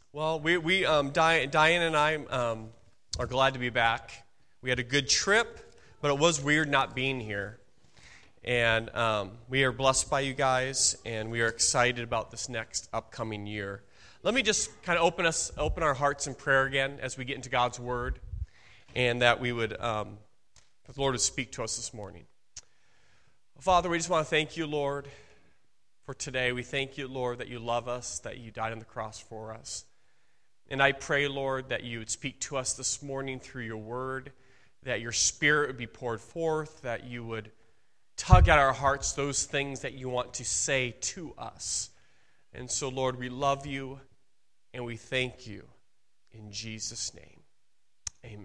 Well, Diane and I are glad to be back. We had a good trip, but it was weird not being here. And we are blessed by you guys, and we are excited about this next upcoming year. Let me just kind of open our hearts in prayer again as we get into God's Word, and that we would, the Lord would speak to us this morning. Father, we just want to thank you, Lord, for today. We thank you, Lord, that you love us, that you died on the cross for us. And I pray, Lord, that you would speak to us this morning through your word, that your Spirit would be poured forth, that you would tug at our hearts those things that you want to say to us. And so, Lord, we love you and we thank you. In Jesus' name, amen.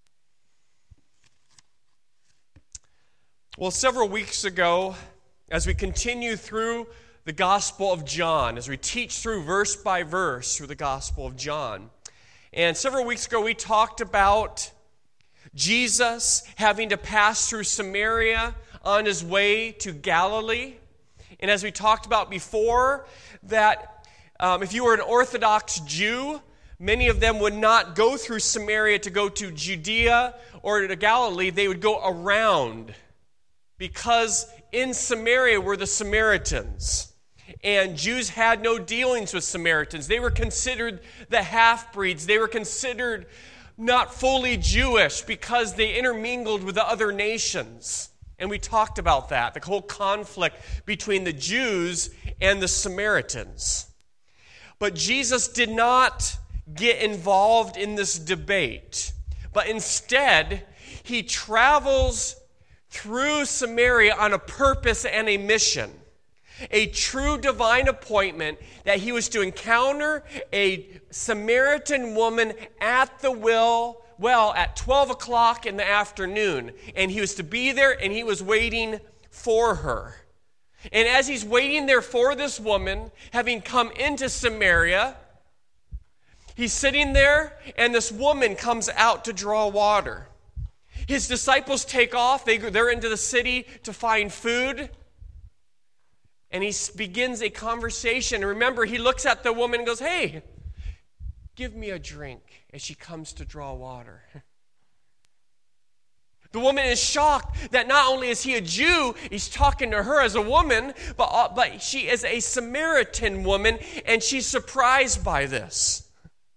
Well, several weeks ago, as we continue through the Gospel of John, as we teach through verse by verse through the Gospel of John. And several weeks ago, we talked about Jesus having to pass through Samaria on his way to Galilee. And as we talked about before, that if you were an Orthodox Jew, many of them would not go through Samaria to go to Judea or to Galilee. They would go around, because in Samaria were the Samaritans. And Jews had no dealings with Samaritans. They were considered the half-breeds. They were considered not fully Jewish because they intermingled with the other nations. And we talked about that, the whole conflict between the Jews and the Samaritans. But Jesus did not get involved in this debate, but instead, he travels through Samaria on a purpose and a mission. A true divine appointment that he was to encounter a Samaritan woman at the well at 12 o'clock in the afternoon. And he was to be there, and he was waiting for her. And as he's waiting there for this woman, having come into Samaria, he's sitting there, and this woman comes out to draw water. His disciples take off. They're into the city to find food. And he begins a conversation. And remember, he looks at the woman and goes, "Hey, give me a drink," as she comes to draw water. The woman is shocked that not only is he a Jew, he's talking to her as a woman, but she is a Samaritan woman, and she's surprised by this.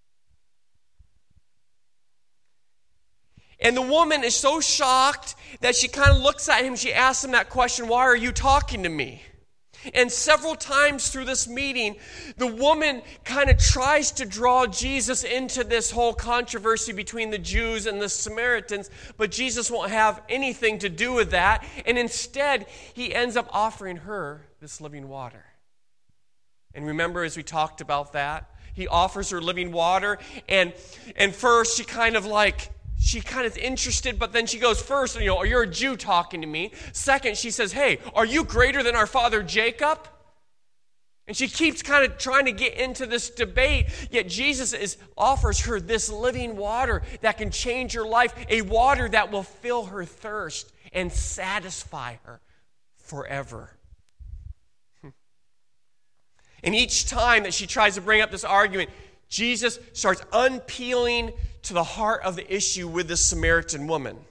And the woman is so shocked that she kind of looks at him. She asks him that question, "Why are you talking to me?" And several times through this meeting, the woman kind of tries to draw Jesus into this whole controversy between the Jews and the Samaritans, but Jesus won't have anything to do with that. And instead, he ends up offering her this living water. And remember, as we talked about that, he offers her living water, and first she kind of is interested, but then she goes, first, you're a Jew talking to me. Second, she says, "Hey, are you greater than our father Jacob?" And she keeps kind of trying to get into this debate, yet Jesus offers her this living water that can change her life, a water that will fill her thirst and satisfy her forever. And each time that she tries to bring up this argument, Jesus starts unpeeling to the heart of the issue with this Samaritan woman.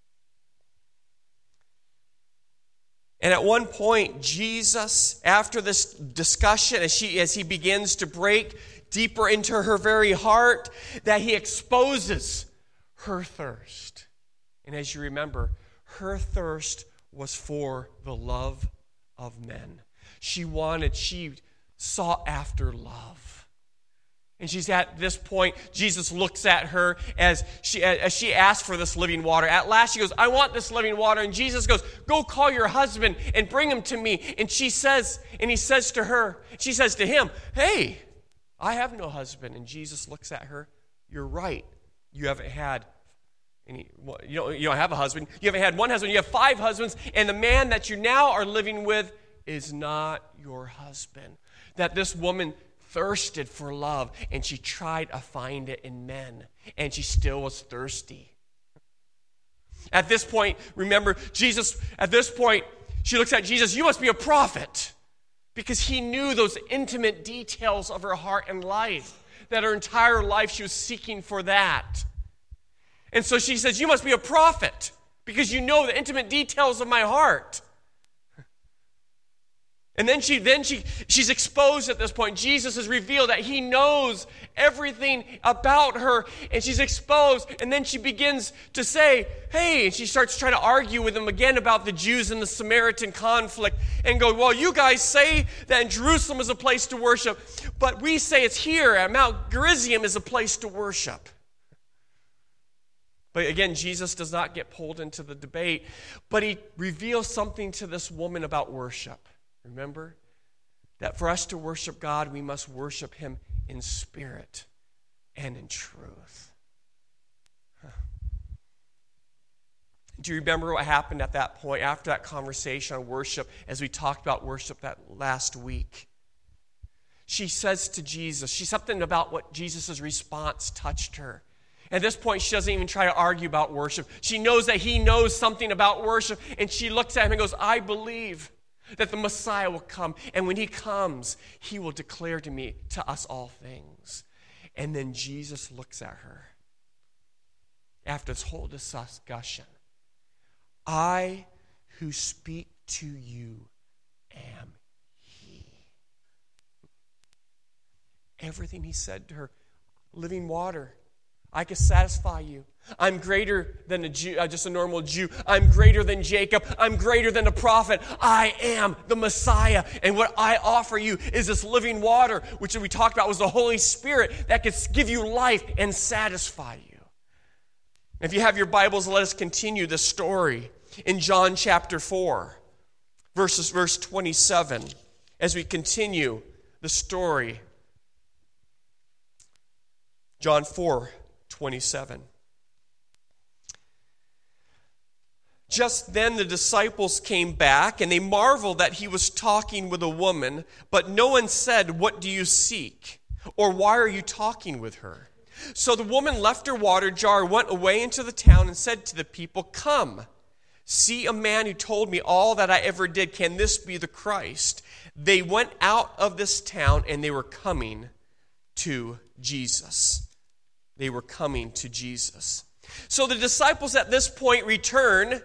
And at one point, Jesus, after this discussion, as he begins to break deeper into her very heart, that he exposes her thirst. And as you remember, her thirst was for the love of men. She sought after love. And she's at this point, Jesus looks at her as she asks for this living water. At last she goes, "I want this living water." And Jesus goes, "Go call your husband and bring him to me." And he says to him, "Hey, I have no husband." And Jesus looks at her, "You're right. You haven't had you don't have a husband. You haven't had one husband. You have 5 husbands. And the man that you now are living with is not your husband." That this woman thirsted for love, and she tried to find it in men, and she still was thirsty. At this point, remember, she looks at Jesus, "You must be a prophet," because he knew those intimate details of her heart and life. that her entire life she was seeking for that. And so she says, you must be a prophet because you know the intimate details of my heart. And then she's exposed at this point. Jesus has revealed that he knows everything about her, and she's exposed. And then she begins to say, hey, and she starts trying to argue with him again about the Jews and the Samaritan conflict and go, well, you guys say that in Jerusalem is a place to worship, but we say it's here at Mount Gerizim is a place to worship. But again, Jesus does not get pulled into the debate, but he reveals something to this woman about worship. Remember that for us to worship God, we must worship him in spirit and in truth. Do you remember what happened at that point, after that conversation on worship, as we talked about worship that last week? She says to Jesus, something about what Jesus' response touched her. At this point, she doesn't even try to argue about worship. She knows that he knows something about worship, and she looks at him and goes, I believe that the Messiah will come, and when he comes, he will declare to us all things. And then Jesus looks at her after this whole discussion. I who speak to you am he. Everything he said to her, living water, I can satisfy you. I'm greater than a Jew, just a normal Jew. I'm greater than Jacob. I'm greater than a prophet. I am the Messiah. And what I offer you is this living water, which we talked about was the Holy Spirit that could give you life and satisfy you. If you have your Bibles, let us continue this story in John chapter 4, verse 27, as we continue the story. John 4:27. Just then the disciples came back, and they marveled that he was talking with a woman, but no one said, what do you seek? Or why are you talking with her? So the woman left her water jar, went away into the town, and said to the people, come, see a man who told me all that I ever did. Can this be the Christ? They went out of this town, and they were coming to Jesus. They were coming to Jesus. So the disciples at this point return,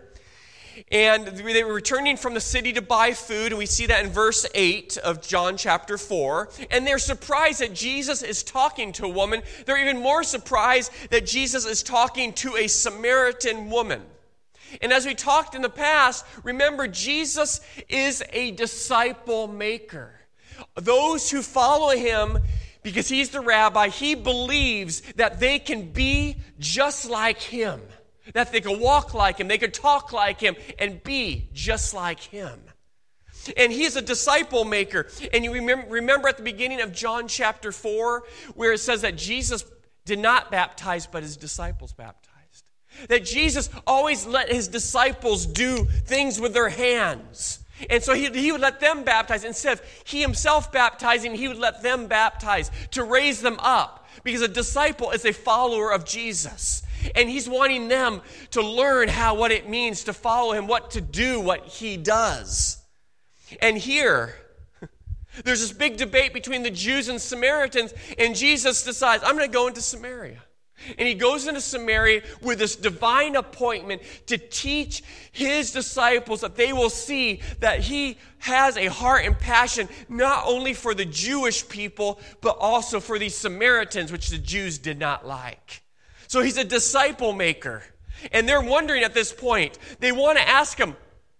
and they were returning from the city to buy food, and we see that in verse 8 of John chapter 4. And they're surprised that Jesus is talking to a woman. They're even more surprised that Jesus is talking to a Samaritan woman. And as we talked in the past, remember, Jesus is a disciple maker. Those who follow him, because he's the rabbi, he believes that they can be just like him. That they can walk like him, they can talk like him, and be just like him. And he's a disciple maker. And you remember at the beginning of John chapter 4, where it says that Jesus did not baptize, but his disciples baptized. That Jesus always let his disciples do things with their hands. And so he would let them baptize. Instead of he himself baptizing, he would let them baptize to raise them up. Because a disciple is a follower of Jesus. And he's wanting them to learn what it means to follow him, what to do, what he does. And here, there's this big debate between the Jews and Samaritans, and Jesus decides, I'm going to go into Samaria. And he goes into Samaria with this divine appointment to teach his disciples that they will see that he has a heart and passion not only for the Jewish people, but also for these Samaritans, which the Jews did not like. So he's a disciple maker. And they're wondering at this point, they want to ask him,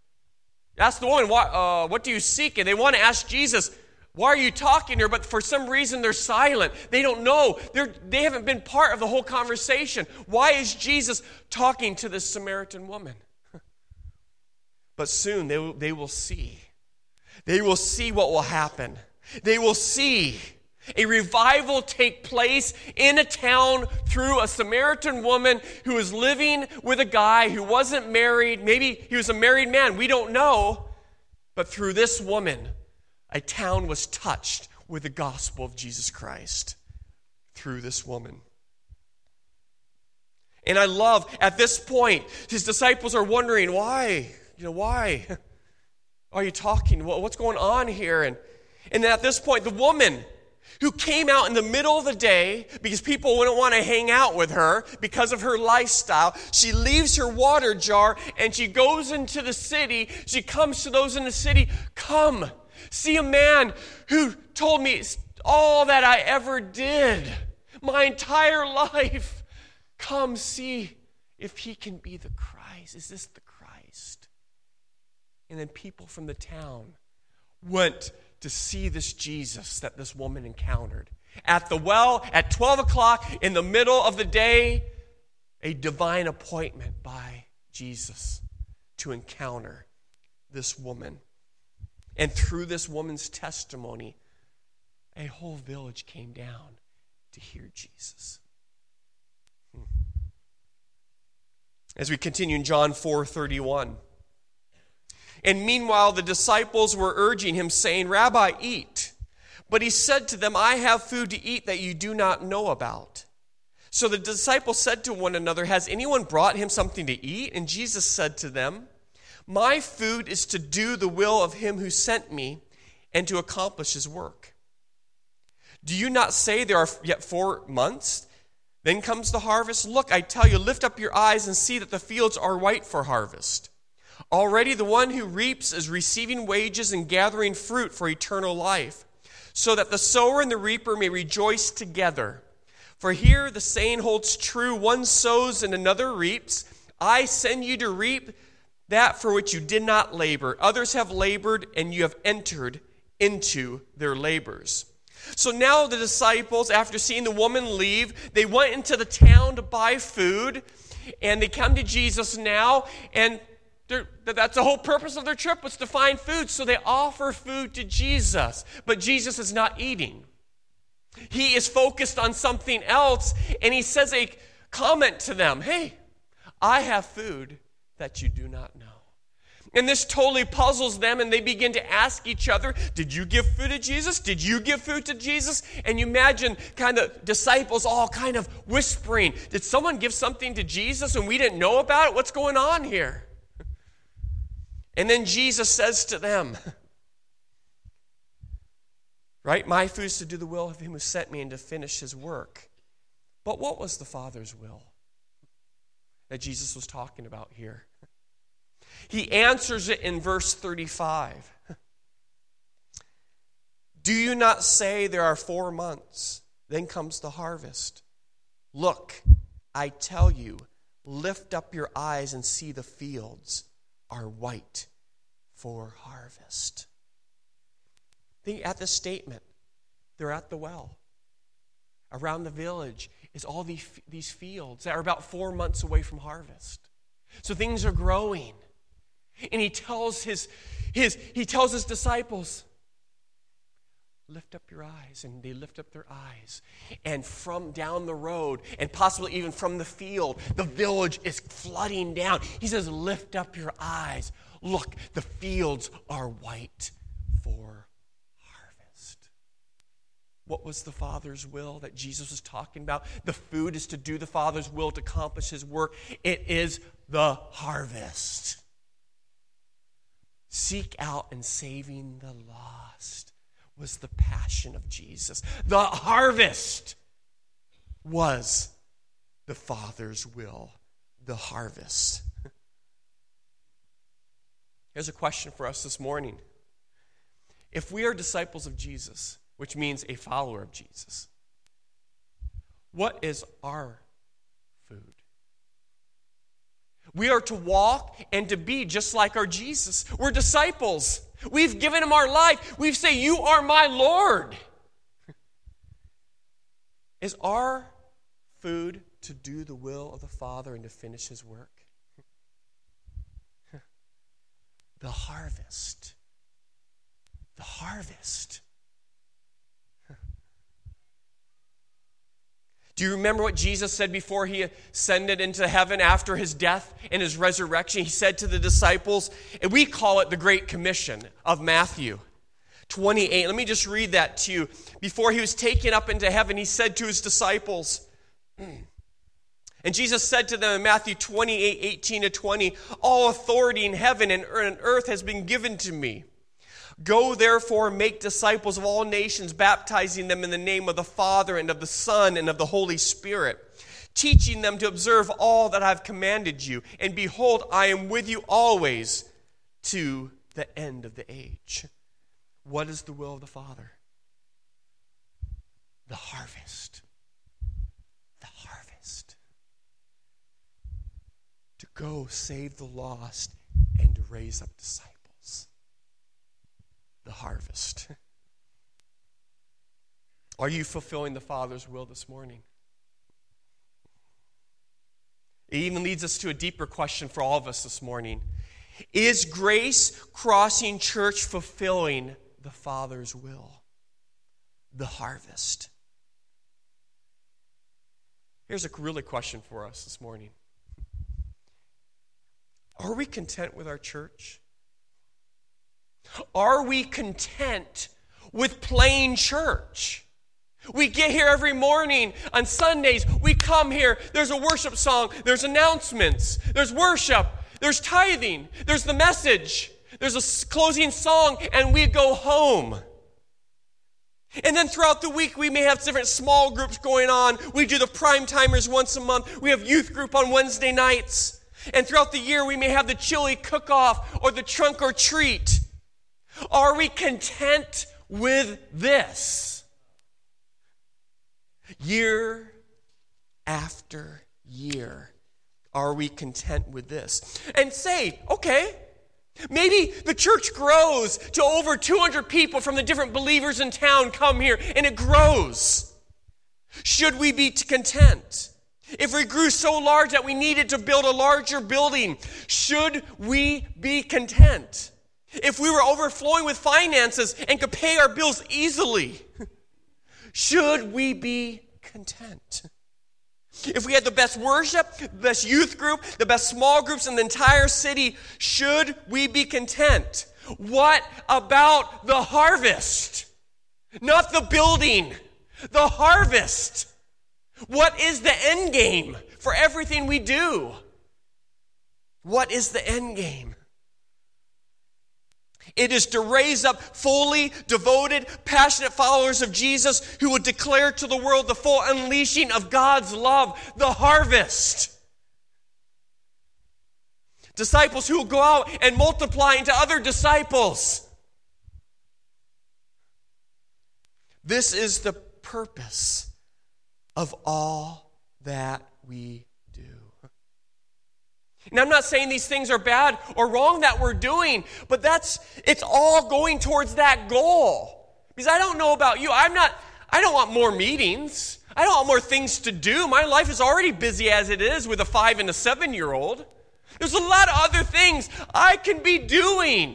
ask the woman, what do you seek? And they want to ask Jesus, why are you talking to her? But for some reason they're silent. They don't know. They haven't been part of the whole conversation. Why is Jesus talking to this Samaritan woman? But soon they will see. They will see what will happen. They will see a revival take place in a town through a Samaritan woman who was living with a guy who wasn't married. Maybe he was a married man. We don't know. But through this woman, a town was touched with the gospel of Jesus Christ through this woman. And I love, at this point, his disciples are wondering, why? Why are you talking? What's going on here? And then at this point, the woman who came out in the middle of the day because people wouldn't want to hang out with her because of her lifestyle. She leaves her water jar and she goes into the city. She comes to those in the city. Come, see a man who told me all that I ever did, my entire life. Come see if he can be the Christ. Is this the Christ? And then people from the town went to see this Jesus that this woman encountered. At the well, at 12 o'clock in the middle of the day, a divine appointment by Jesus to encounter this woman. And through this woman's testimony, a whole village came down to hear Jesus. As we continue in John 4:31. And meanwhile, the disciples were urging him, saying, Rabbi, eat. But he said to them, I have food to eat that you do not know about. So the disciples said to one another, has anyone brought him something to eat? And Jesus said to them, my food is to do the will of him who sent me and to accomplish his work. Do you not say there are yet 4 months? Then comes the harvest. Look, I tell you, lift up your eyes and see that the fields are white for harvest. Already the one who reaps is receiving wages and gathering fruit for eternal life, so that the sower and the reaper may rejoice together. For here the saying holds true, one sows and another reaps. I send you to reap that for which you did not labor. Others have labored, and you have entered into their labors. So now the disciples, after seeing the woman leave, they went into the town to buy food, and they come to Jesus now, and that's the whole purpose of their trip, was to find food. So they offer food to Jesus, but Jesus is not eating. He is focused on something else, and he says a comment to them, hey, I have food that you do not know. And this totally puzzles them, and they begin to ask each other, did you give food to Jesus? Did you give food to Jesus? And you imagine kind of disciples all kind of whispering, did someone give something to Jesus and we didn't know about it? What's going on here? And then Jesus says to them, right, my food is to do the will of him who sent me and to finish his work. But what was the Father's will that Jesus was talking about here? He answers it in verse 35. Do you not say there are 4 months? Then comes the harvest. Look, I tell you, lift up your eyes and see the fields are white for harvest. Think at this statement. They're at the well. Around the village is all these fields that are about 4 months away from harvest. So things are growing. And he tells his disciples, lift up your eyes. And they lift up their eyes. And from down the road, and possibly even from the field, the village is flooding down. He says, lift up your eyes. Look, the fields are white for harvest. What was the Father's will that Jesus was talking about? The food is to do the Father's will, to accomplish his work. It is the harvest. Seek out and saving the lost was the passion of Jesus. The harvest was the Father's will, the harvest. Here's a question for us this morning. If we are disciples of Jesus, which means a follower of Jesus, what is our food? We are to walk and to be just like our Jesus. We're disciples. We've given him our life. We've said, you are my Lord. Is our food to do the will of the Father and to finish his work? The harvest. The harvest. Do you remember what Jesus said before he ascended into heaven after his death and his resurrection? He said to the disciples, and we call it the Great Commission of Matthew 28. Let me just read that to you. Before he was taken up into heaven, he said to his disciples, and Jesus said to them in Matthew 28:18-20, all authority in heaven and earth has been given to me. Go therefore and make disciples of all nations, baptizing them in the name of the Father and of the Son and of the Holy Spirit, teaching them to observe all that I have commanded you. And behold, I am with you always to the end of the age. What is the will of the Father? The harvest. The harvest. To go save the lost and to raise up disciples. The harvest. Are you fulfilling the Father's will this morning? It even leads us to a deeper question for all of us this morning. Is Grace Crossing Church fulfilling the Father's will? The harvest. Here's a really question for us this morning. Are we content with our church? Are we content with playing church? We get here every morning on Sundays. We come here. There's a worship song. There's announcements. There's worship. There's tithing. There's the message. There's a closing song, and we go home. And then throughout the week, we may have different small groups going on. We do the prime timers once a month. We have youth group on Wednesday nights. And throughout the year, we may have the chili cook-off or the trunk or treat. Are we content with this? Year after year, are we content with this? And say, okay, maybe the church grows to over 200 people from the different believers in town come here, and it grows. Should we be content? If we grew so large that we needed to build a larger building, should we be content? If we were overflowing with finances and could pay our bills easily, should we be content? If we had the best worship, the best youth group, the best small groups in the entire city, should we be content? What about the harvest? Not the building, the harvest. What is the end game for everything we do? What is the end game? It is to raise up fully devoted, passionate followers of Jesus who would declare to the world the full unleashing of God's love, the harvest. Disciples who will go out and multiply into other disciples. This is the purpose of all that we do. And I'm not saying these things are bad or wrong that we're doing, but it's all going towards that goal. Because I don't know about you, I don't want more meetings. I don't want more things to do. My life is already busy as it is with a 5 and a 7-year-old. There's a lot of other things I can be doing.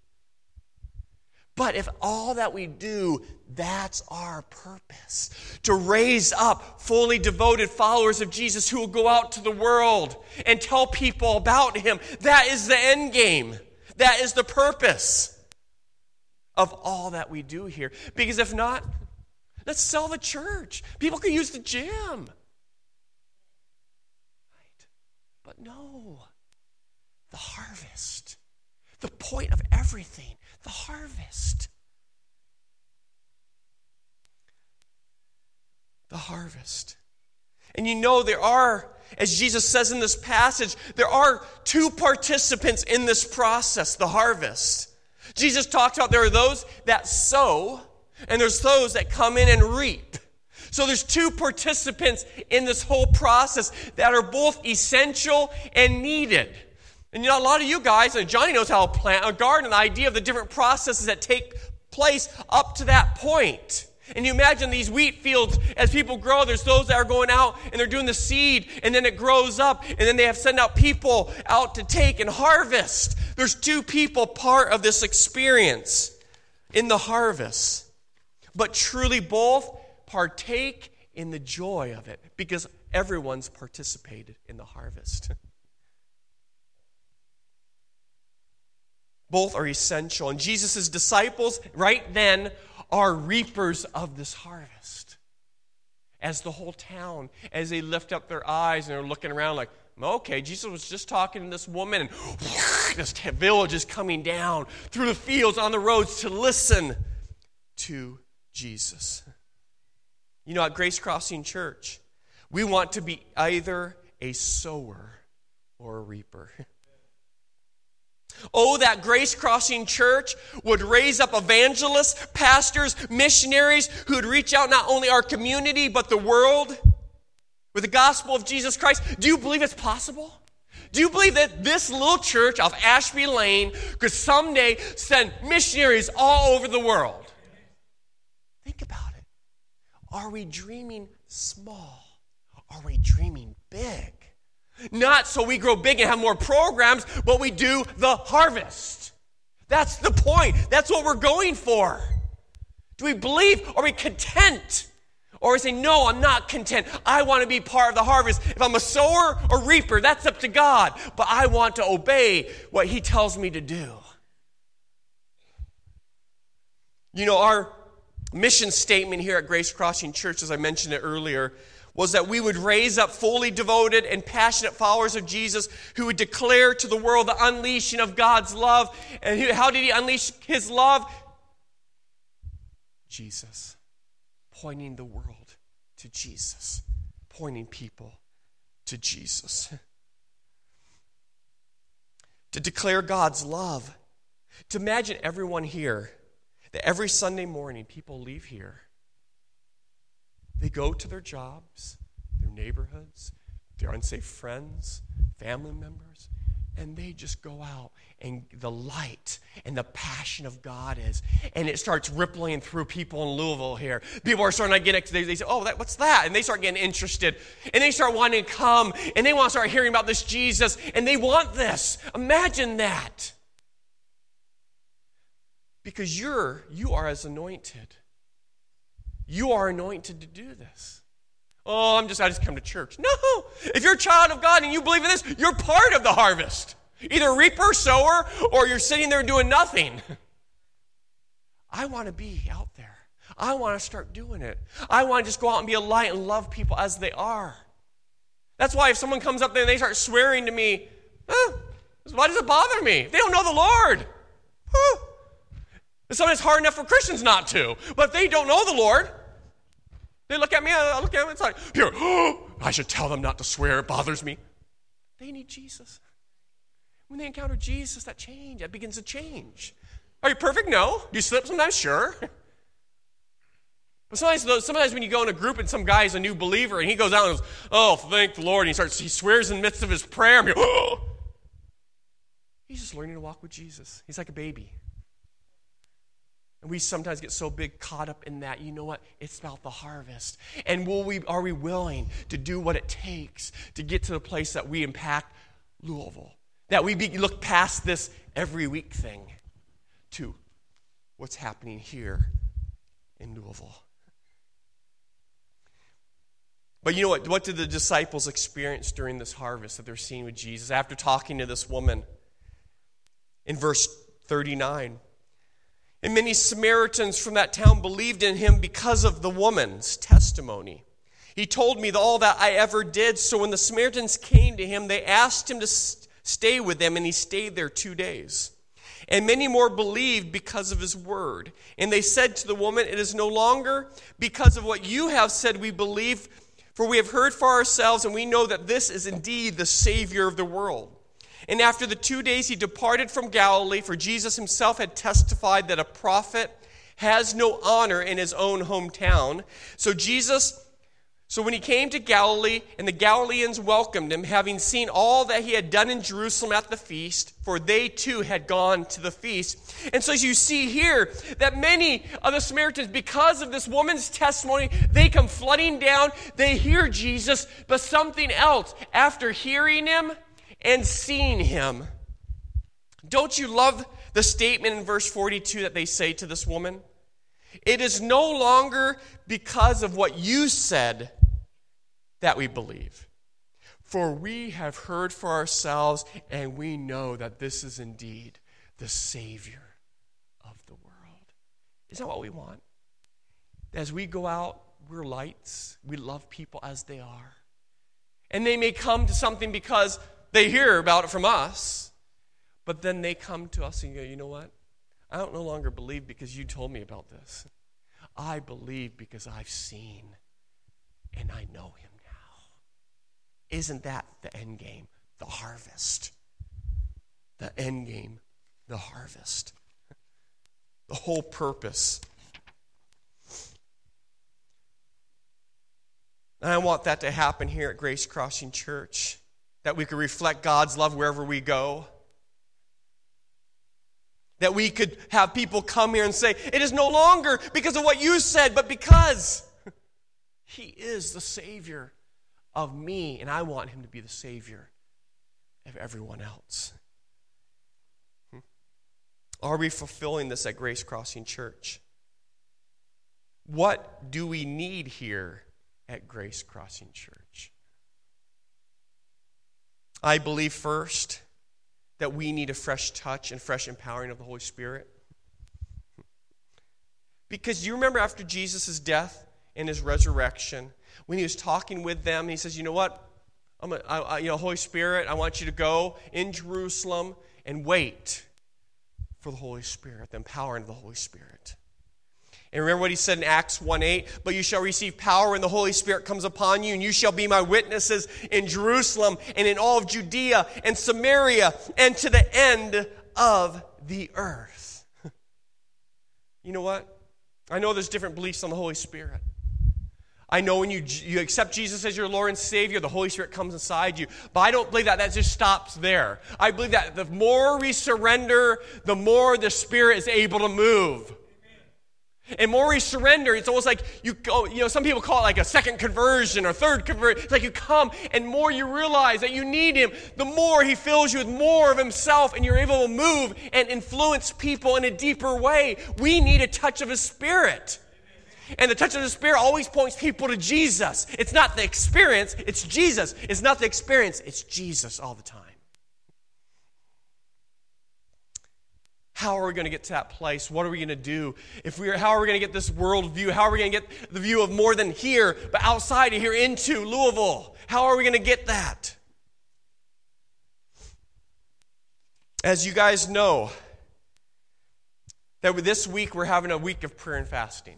But if all that we do, that's our purpose. To raise up fully devoted followers of Jesus who will go out to the world and tell people about Him. That is the end game. That is the purpose of all that we do here. Because if not, let's sell the church. People can use the gym. Right? But no. The harvest. The point of everything. The harvest. The harvest. And you know there are, as Jesus says in this passage, there are 2 participants in this process, the harvest. Jesus talks about there are those that sow, and there's those that come in and reap. So there's 2 participants in this whole process that are both essential and needed. And you know, a lot of you guys, and Johnny knows how to plant a garden, the idea of the different processes that take place up to that point. And you imagine these wheat fields, as people grow, there's those that are going out and they're doing the seed, and then it grows up, and then they have to send out people out to take and harvest. There's 2 people part of this experience in the harvest. But truly both partake in the joy of it because everyone's participated in the harvest. Both are essential. And Jesus' disciples, right then, are reapers of this harvest. As the whole town, as they lift up their eyes and are looking around like, okay, Jesus was just talking to this woman, and this village is coming down through the fields on the roads to listen to Jesus. You know, at Grace Crossing Church, we want to be either a sower or a reaper. Oh, that Grace Crossing Church would raise up evangelists, pastors, missionaries who would reach out not only our community but the world with the gospel of Jesus Christ. Do you believe it's possible? Do you believe that this little church off Ashby Lane could someday send missionaries all over the world? Think about it. Are we dreaming small? Are we dreaming big? Not so we grow big and have more programs, but we do the harvest. That's the point. That's what we're going for. Do we believe? Are we content? Or we say, no, I'm not content. I want to be part of the harvest. If I'm a sower or reaper, that's up to God. But I want to obey what He tells me to do. You know, our mission statement here at Grace Crossing Church, as I mentioned it earlier, was that we would raise up fully devoted and passionate followers of Jesus who would declare to the world the unleashing of God's love. And how did He unleash His love? Jesus. Pointing the world to Jesus. Pointing people to Jesus. To declare God's love. To imagine everyone here, that every Sunday morning people leave here. They go to their jobs, their neighborhoods, their unsafe friends, family members, and they just go out, and the light and the passion of God is, and it starts rippling through people in Louisville here. People are starting to get, they say, oh, what's that? And they start getting interested, and they start wanting to come, and they want to start hearing about this Jesus, and they want this. Imagine that. Because you are as anointed. You are anointed to do this. Oh, I just come to church. No. If you're a child of God and you believe in this, you're part of the harvest. Either reaper, sower, or you're sitting there doing nothing. I want to be out there. I want to start doing it. I want to just go out and be a light and love people as they are. That's why if someone comes up there and they start swearing to me, why does it bother me? They don't know the Lord. Sometimes it's hard enough for Christians not to. But if they don't know the Lord, they look at me, I look at them, it's like, here, I should tell them not to swear, it bothers me. They need Jesus. When they encounter Jesus, that begins to change. Are you perfect? No. Do you slip sometimes? Sure. But sometimes when you go in a group and some guy is a new believer and he goes out and goes, oh, thank the Lord, and he swears in the midst of his prayer, and he's just learning to walk with Jesus. He's like a baby. And we sometimes get so caught up in that. You know what? It's about the harvest. And are we willing to do what it takes to get to the place that we impact Louisville? That we look past this every week thing to what's happening here in Louisville. But you know what? What did the disciples experience during this harvest that they're seeing with Jesus? After talking to this woman in verse 39. And many Samaritans from that town believed in him because of the woman's testimony. He told me all that I ever did. So when the Samaritans came to him, they asked him to stay with them, and he stayed there 2 days. And many more believed because of his word. And they said to the woman, it is no longer because of what you have said we believe, for we have heard for ourselves, and we know that this is indeed the Savior of the world. And after the 2 days he departed from Galilee, for Jesus himself had testified that a prophet has no honor in his own hometown. So when he came to Galilee, and the Galileans welcomed him, having seen all that he had done in Jerusalem at the feast, for they too had gone to the feast. And so as you see here, that many of the Samaritans, because of this woman's testimony, they come flooding down, they hear Jesus, but something else, after hearing him and seeing him. Don't you love the statement in verse 42 that they say to this woman? It is no longer because of what you said that we believe. For we have heard for ourselves, and we know that this is indeed the Savior of the world. Isn't that what we want? As we go out, we're lights. We love people as they are. And they may come to something because they hear about it from us. But then they come to us and go, you know what? I don't no longer believe because you told me about this. I believe because I've seen and I know him now. Isn't that the end game? The harvest. The end game, the harvest. The whole purpose. And I want that to happen here at Grace Crossing Church. That we could reflect God's love wherever we go. That we could have people come here and say, it is no longer because of what you said, but because he is the Savior of me, and I want him to be the Savior of everyone else. Are we fulfilling this at Grace Crossing Church? What do we need here at Grace Crossing Church? I believe first that we need a fresh touch and fresh empowering of the Holy Spirit. Because you remember after Jesus' death and his resurrection, when he was talking with them, he says, you know what? Holy Spirit, I want you to go in Jerusalem and wait for the Holy Spirit, the empowering of the Holy Spirit. And remember what he said in Acts 1:8, but you shall receive power when the Holy Spirit comes upon you, and you shall be my witnesses in Jerusalem and in all of Judea and Samaria and to the end of the earth. You know what? I know there's different beliefs on the Holy Spirit. I know when you accept Jesus as your Lord and Savior, the Holy Spirit comes inside you. But I don't believe that just stops there. I believe that the more we surrender, the more the Spirit is able to move. And more we surrender, it's almost like some people call it like a second conversion or third conversion. It's like you come and more you realize that you need him, the more he fills you with more of himself and you're able to move and influence people in a deeper way. We need a touch of his Spirit. And the touch of the Spirit always points people to Jesus. It's not the experience, it's Jesus. It's not the experience, it's Jesus all the time. How are we going to get to that place? What are we going to do? How are we going to get this world view? How are we going to get the view of more than here, but outside of here into Louisville? How are we going to get that? As you guys know, that this week we're having a week of prayer and fasting.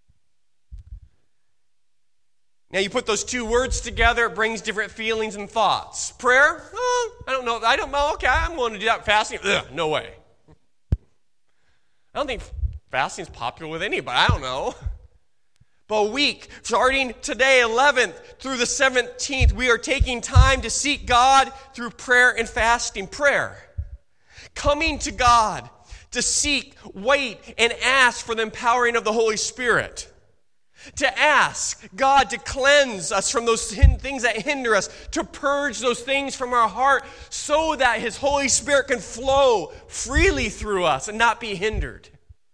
Now you put those two words together, it brings different feelings and thoughts. Prayer? I don't know. Okay, I'm going to do that. Fasting? No way. I don't think fasting is popular with anybody. I don't know. But a week, starting today, 11th through the 17th, we are taking time to seek God through prayer and fasting. Prayer. Coming to God to seek, wait, and ask for the empowering of the Holy Spirit. To ask God to cleanse us from those things that hinder us, to purge those things from our heart so that his Holy Spirit can flow freely through us and not be hindered.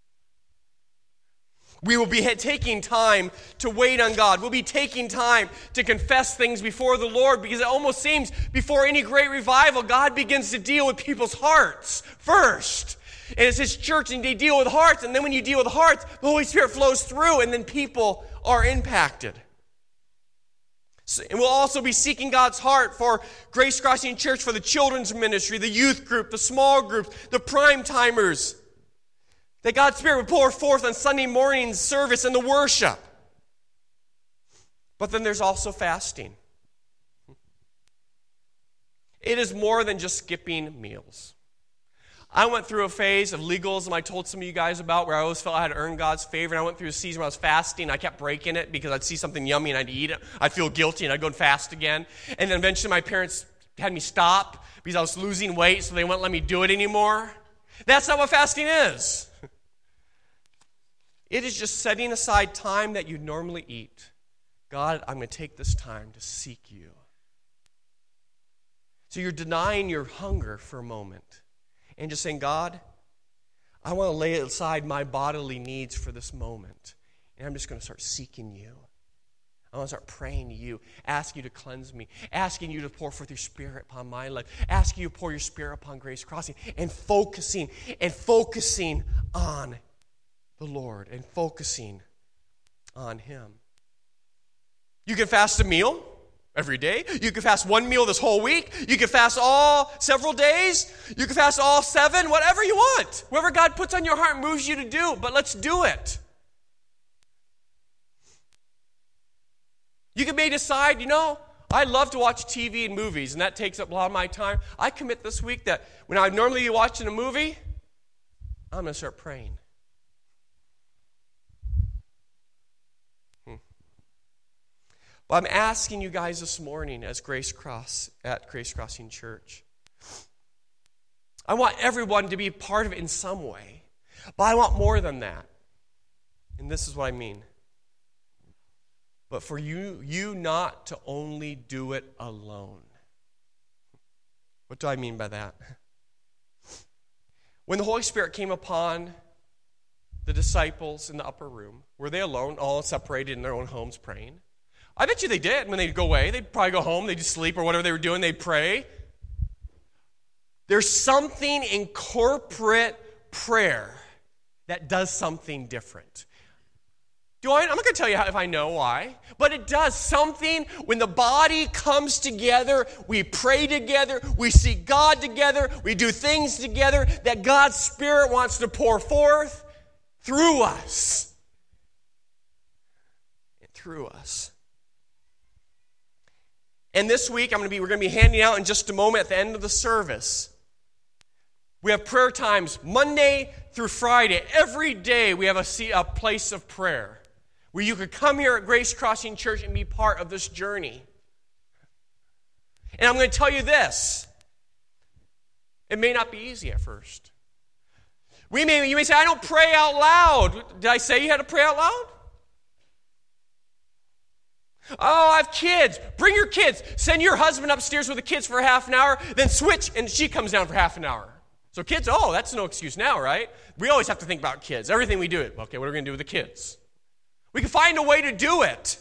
We will be taking time to wait on God. We'll be taking time to confess things before the Lord because it almost seems before any great revival, God begins to deal with people's hearts first. And it's his church, and they deal with hearts. And then when you deal with hearts, the Holy Spirit flows through, and then people are impacted. And we'll also be seeking God's heart for Grace Crossing Church, for the children's ministry, the youth group, the small groups, the prime timers. That God's Spirit would pour forth on Sunday morning service and the worship. But then there's also fasting. It is more than just skipping meals. I went through a phase of legalism I told some of you guys about where I always felt I had to earn God's favor. And I went through a season where I was fasting. I kept breaking it because I'd see something yummy and I'd eat it. I'd feel guilty and I'd go and fast again. And then eventually my parents had me stop because I was losing weight, so they wouldn't let me do it anymore. That's not what fasting is. It is just setting aside time that you normally eat. God, I'm going to take this time to seek you. So you're denying your hunger for a moment. And just saying, God, I want to lay aside my bodily needs for this moment. And I'm just going to start seeking you. I want to start praying to you, asking you to cleanse me, asking you to pour forth your Spirit upon my life, asking you to pour your Spirit upon Grace Crossing, and focusing on the Lord and focusing on him. You can fast a meal. every day. You can fast one meal this whole week. You can fast all several days. You can fast all 7, whatever you want. Whatever God puts on your heart and moves you to do, but let's do it. You may decide, I love to watch TV and movies, and that takes up a lot of my time. I commit this week that when I normally be watching a movie, I'm going to start praying. But I'm asking you guys this morning at Grace Crossing Church. I want everyone to be part of it in some way, but I want more than that. And this is what I mean. But for you not to only do it alone. What do I mean by that? When the Holy Spirit came upon the disciples in the upper room, were they alone, all separated in their own homes praying? I bet you they did. When they'd go away, they'd probably go home, they'd just sleep or whatever they were doing, they'd pray. There's something in corporate prayer that does something different. I'm not going to tell you if I know why, but it does something when the body comes together, we pray together, we seek God together, we do things together that God's Spirit wants to pour forth through us. Through us. And this week, we're going to be handing out in just a moment at the end of the service. We have prayer times Monday through Friday. Every day we have a place of prayer where you could come here at Grace Crossing Church and be part of this journey. And I'm going to tell you this. It may not be easy at first. You may say, I don't pray out loud. Did I say you had to pray out loud? Oh, I have kids. Bring your kids. Send your husband upstairs with the kids for half an hour, then switch, and she comes down for half an hour. So kids, that's no excuse now, right? We always have to think about kids. Everything we do, okay, what are we going to do with the kids? We can find a way to do it.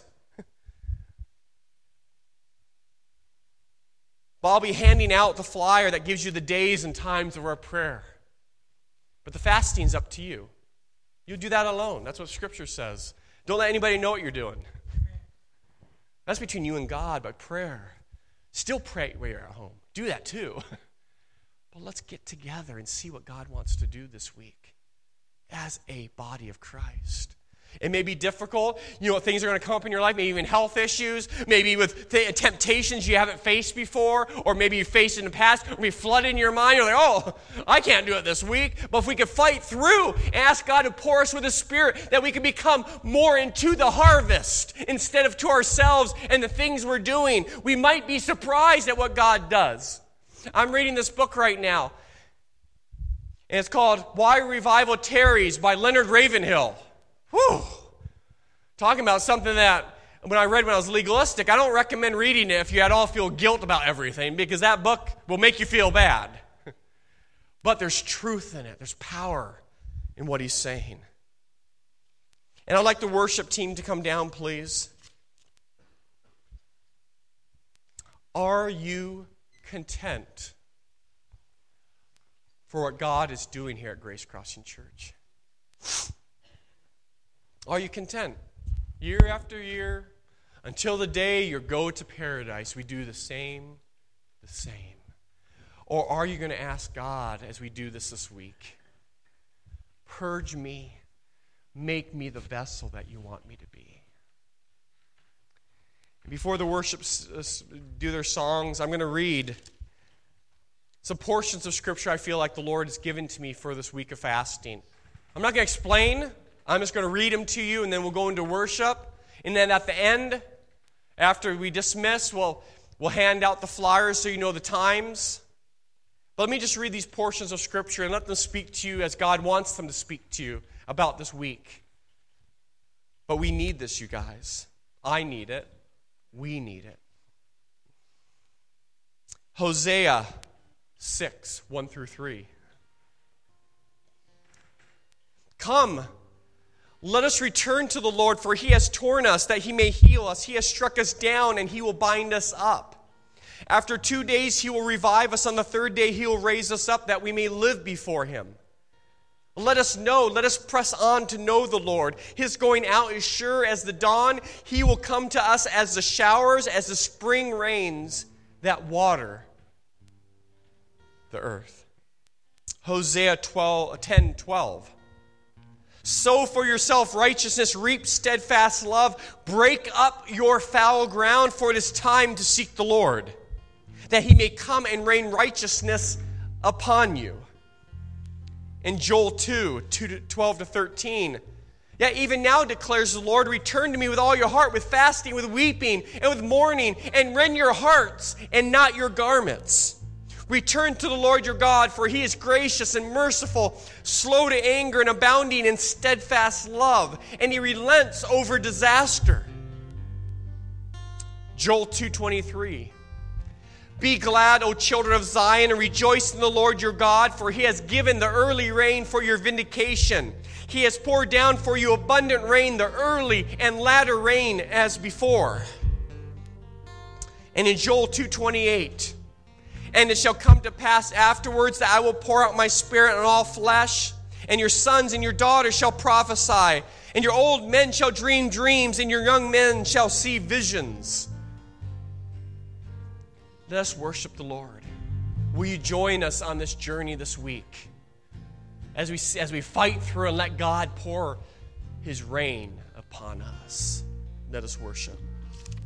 But I'll be handing out the flyer that gives you the days and times of our prayer. But the fasting's up to you. You do that alone. That's what Scripture says. Don't let anybody know what you're doing. That's between you and God by prayer. Still pray while you're at home. Do that too. But let's get together and see what God wants to do this week as a body of Christ. It may be difficult. Things are going to come up in your life, maybe even health issues, maybe with temptations you haven't faced before, or maybe you faced in the past, or maybe flood in your mind. You're like, I can't do it this week. But if we could fight through and ask God to pour us with His Spirit, that we can become more into the harvest instead of to ourselves and the things we're doing, we might be surprised at what God does. I'm reading this book right now, and it's called Why Revival Tarries by Leonard Ravenhill. Whew. Talking about something that when I was legalistic, I don't recommend reading it if you at all feel guilt about everything, because that book will make you feel bad. But there's truth in it. There's power in what he's saying. And I'd like the worship team to come down, please. Are you content for what God is doing here at Grace Crossing Church? Are you content? Year after year, until the day you go to paradise, we do the same. Or are you going to ask God as we do this week, purge me, make me the vessel that you want me to be? Before the worships do their songs, I'm going to read some portions of Scripture I feel like the Lord has given to me for this week of fasting. I'm not going to explain. I'm just going to read them to you, and then we'll go into worship. And then at the end, after we dismiss, we'll hand out the flyers so you know the times. But let me just read these portions of Scripture and let them speak to you as God wants them to speak to you about this week. But we need this, you guys. I need it. We need it. Hosea 6, 1 through 3. Come, let us return to the Lord, for He has torn us that He may heal us. He has struck us down, and He will bind us up. After 2 days He will revive us. On the third day He will raise us up, that we may live before Him. Let us know, let us press on to know the Lord. His going out is sure as the dawn. He will come to us as the showers, as the spring rains that water the earth. Hosea 10:12. Sow for yourself righteousness, reap steadfast love. Break up your foul ground, for it is time to seek the Lord, that he may come and rain righteousness upon you. In Joel 2:12-13. Yet even now declares the Lord, return to me with all your heart, with fasting, with weeping, and with mourning, and rend your hearts and not your garments. Return to the Lord your God, for he is gracious and merciful, slow to anger and abounding in steadfast love, and he relents over disaster. Joel 2:23. Be glad, O children of Zion, and rejoice in the Lord your God, for he has given the early rain for your vindication. He has poured down for you abundant rain, the early and latter rain as before. And in Joel 2:28, and it shall come to pass afterwards that I will pour out my spirit on all flesh, and your sons and your daughters shall prophesy, and your old men shall dream dreams, and your young men shall see visions. Let us worship the Lord. Will you join us on this journey this week as we fight through and let God pour his rain upon us? Let us worship.